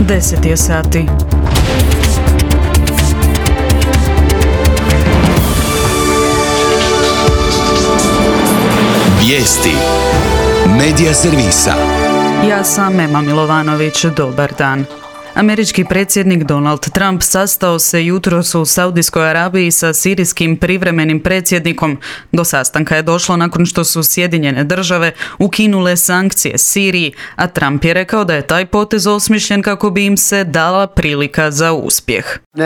10 je sati. Vijesti Medija servisa. Ja sam Ema Milovanović, dobar dan. Američki predsjednik Donald Trump sastao se jutros u Saudijskoj Arabiji sa sirijskim privremenim predsjednikom. Do sastanka je došlo nakon što su Sjedinjene države ukinule sankcije Siriji, a Trump je rekao da je taj potez osmišljen kako bi im se dala prilika za uspjeh.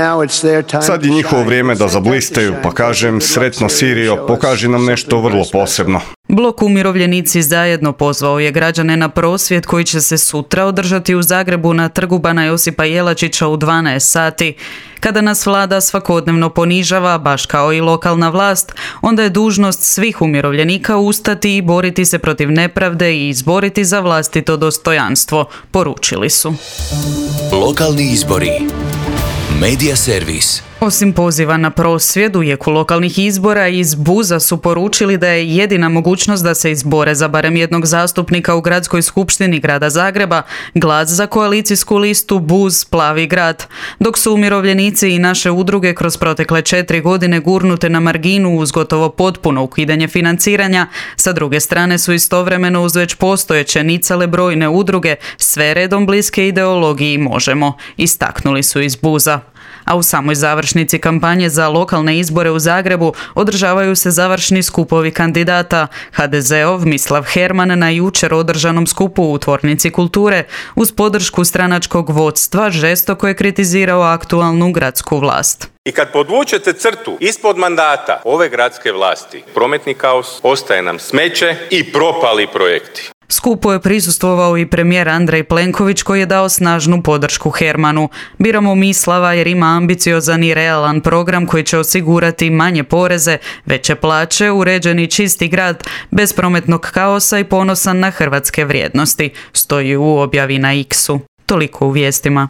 Sad je njihovo vrijeme da zablistaju, pa kažem, sretno Sirijo, pokaži nam nešto vrlo posebno. Blok Umirovljenici zajedno pozvao je građane na prosvjed koji će se sutra održati u Zagrebu na Trgu Bana Josipa Jelačića u 12 sati. Kada nas vlada svakodnevno ponižava, baš kao i lokalna vlast, onda je dužnost svih umirovljenika ustati i boriti se protiv nepravde i izboriti za vlastito dostojanstvo, poručili su. Lokalni izbori. Medija servis. Osim poziva na prosvjed u jeku lokalnih izbora, iz BUZ-a su poručili da je jedina mogućnost da se izbore za barem jednog zastupnika u Gradskoj skupštini grada Zagreba glas za koalicijsku listu BUZ Plavi grad. Dok su umirovljenici i naše udruge kroz protekle 4 godine gurnute na marginu uz gotovo potpuno ukidanje financiranja, sa druge strane su istovremeno uz već postojeće nicale brojne udruge sve redom bliske ideologiji Možemo, istaknuli su iz BUZ-a. A u samoj završnici kampanje za lokalne izbore u Zagrebu održavaju se završni skupovi kandidata. HDZ-ov Mislav Herman na jučer održanom skupu u Tvornici kulture uz podršku stranačkog vodstva žestoko je kritizirao aktualnu gradsku vlast. I kad podvučete crtu ispod mandata ove gradske vlasti, prometni kaos, ostaje nam smeće i propali projekti. Skupu je prisustvovao i premijer Andrej Plenković koji je dao snažnu podršku Hermanu. Biramo Mislava jer ima ambiciozan i realan program koji će osigurati manje poreze, veće plaće, uređeni čisti grad, bez prometnog kaosa i ponosan na hrvatske vrijednosti, stoji u objavi na X-u. Toliko u vijestima.